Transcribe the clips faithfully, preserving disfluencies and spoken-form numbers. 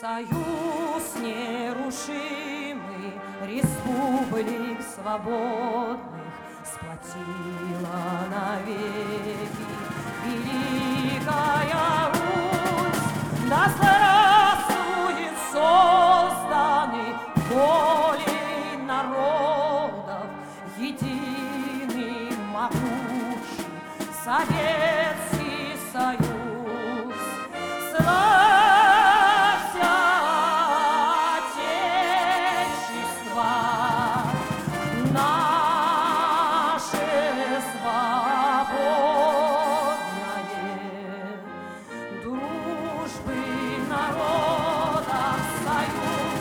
Союз нерушимый республик свободных сплотила навеки великая Русь. Да здравствует созданный волей народов единый могучий Советский Союз. Славься, Отечество наше свободное, дружбы народов союз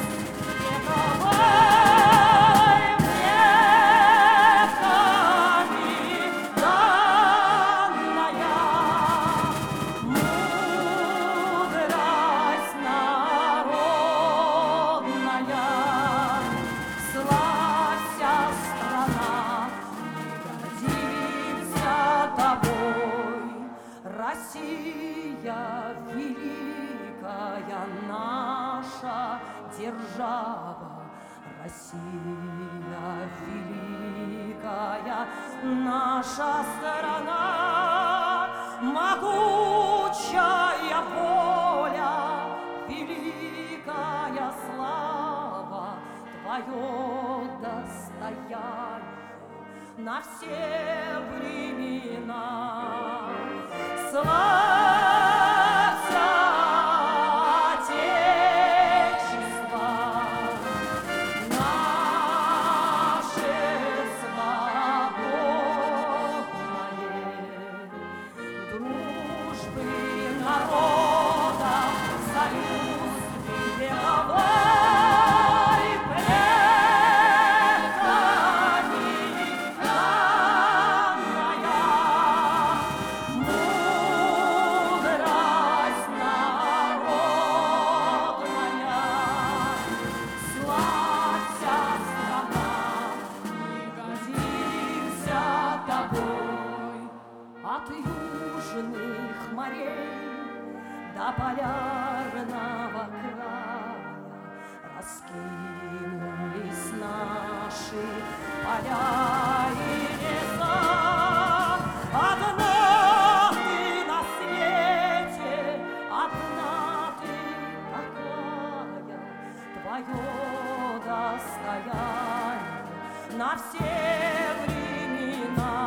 вековой предками данная. Мудрость народная, славься, страна, мы гордимся тобой. Россия великая наша держава, Россия великая наша страна, могучая воля, великая слава, твое достояние на все времена. Славься, Отечество наше свободное, дружбы народов союз вековой предками данная. Мудрость народная, славься, страна, мы гордимся тобой. От южных морей до полярного края раскинулись наши поля и леса. Одна ты на свете, одна ты такая, твое достояние на все времена.